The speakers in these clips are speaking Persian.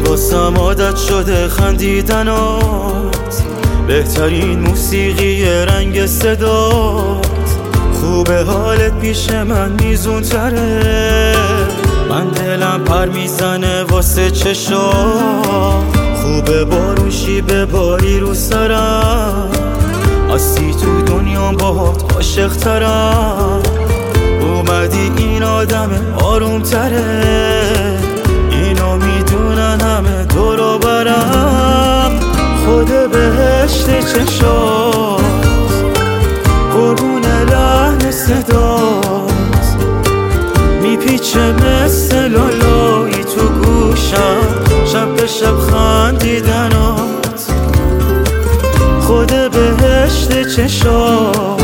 واسم عادت شده خندیدنات، بهترین موسیقی رنگ صدات. خوبه حالت پیش من میزون تره، من دلم پر میزنه واسه چشات. خوبه بارون شیبه باری رو سرم، هستی تو دنیام باهات عاشق ترم. اومدی این آدم آروم تره، اینا میدونن همه دورو برم. خود بهشت چشات، قربون لحن صدات، میپیچه مثل لالایی تو گوشم، شب به شب خندیدنات. خود بهشت چشات،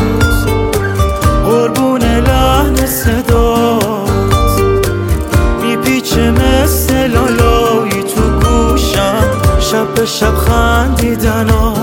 قربون لحن صدات، میپیچه مثل لالایی تو گوشم، شب به شب خندیدنات.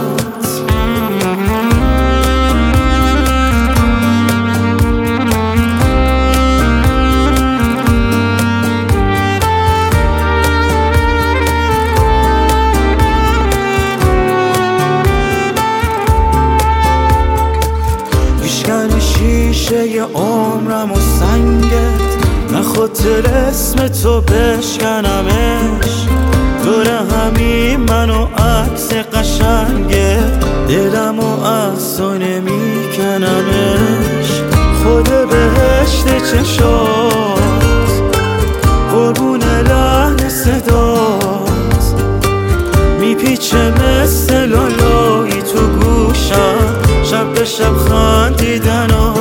شیشه ی عمرم و سنگت، نخواد اسم تو بشکنمش. دور همین من و عکس قشنگه، دلم و از تو نمیکنمش. خود بهشت چشات، قربون لحن صدات، میپیچه مثل لالایی تو گوشم، شب به شب خندیدنات.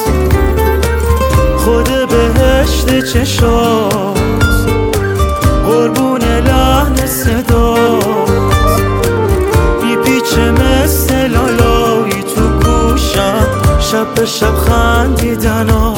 خود بهشت چشات، قربون لحن صدات، میپیچه مثل لالایی تو گوشم، شب به شب خندیدنات.